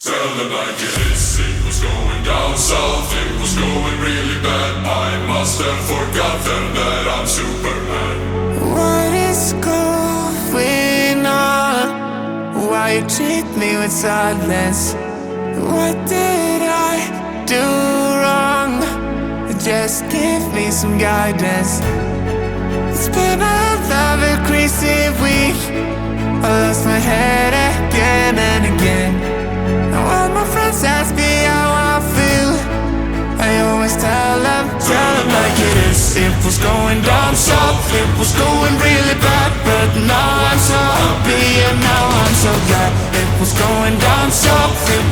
Tell them like it is, it was going down south, it was going really bad. I must have forgotten that I'm Superman. What is going on? Why you treat me with silence? What did I do wrong? Just give me some guidance. It's been another crazy week. I lost my head again and again. Now all my friends ask me how I feel. I always tell them like it is. It was going down south, it was going really bad. But now I'm so happy and now I'm so glad. It was going down south, it